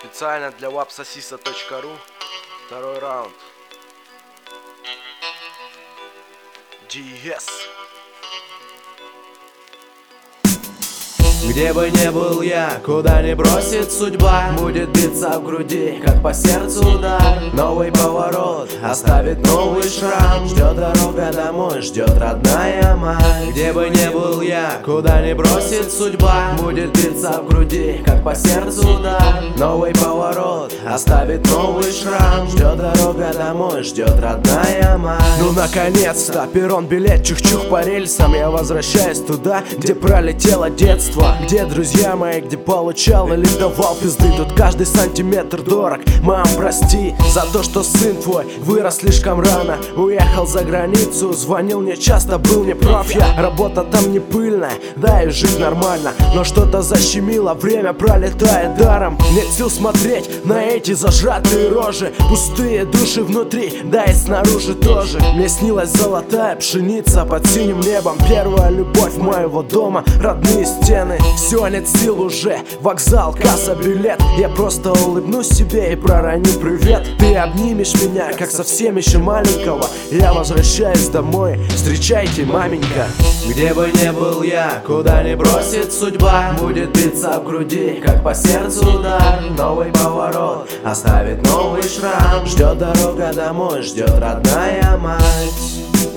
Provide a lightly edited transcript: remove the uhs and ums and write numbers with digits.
Специально для wapsasisa.ru. Второй раунд. GS. Где бы ни был я, куда не бросит судьба, будет биться в груди, как по сердцу удар. Новый поворот оставит новый шрам, ждет дорога домой, ждет родная мать. Где бы ни был я, куда не бросит судьба, будет биться в груди, как по сердцу удар. Новый поворот оставит новый шрам, ждет дорога домой, ждет родная мать. Ну наконец-то, перрон, билет, чух-чух по рельсам. Я возвращаюсь туда, где пролетело детство, где друзья мои, где получал или давал пизды. Тут каждый сантиметр дорог. Мам, прости за то, что сын твой вырос слишком рано, уехал за границу, звонил мне часто, был неправ я. Работа там не пыльная, да и жить нормально, но что-то защемило, время пролетает даром. Нет сил смотреть на эти зажатые рожи, пустые души внутри, да и снаружи тоже. Мне снилась золотая пшеница под синим небом, первая любовь моего дома, родные стены. Все, нет сил уже, вокзал, касса, билет. Я просто улыбнусь себе и пророню привет. Ты обнимешь меня, как совсем еще маленького. Я возвращаюсь домой, встречайте, маменька. Где бы ни был я, куда не бросит судьба, будет биться в груди, как по сердцу удар. Новый поворот оставит новый шрам, ждет дорога домой, ждет родная мать.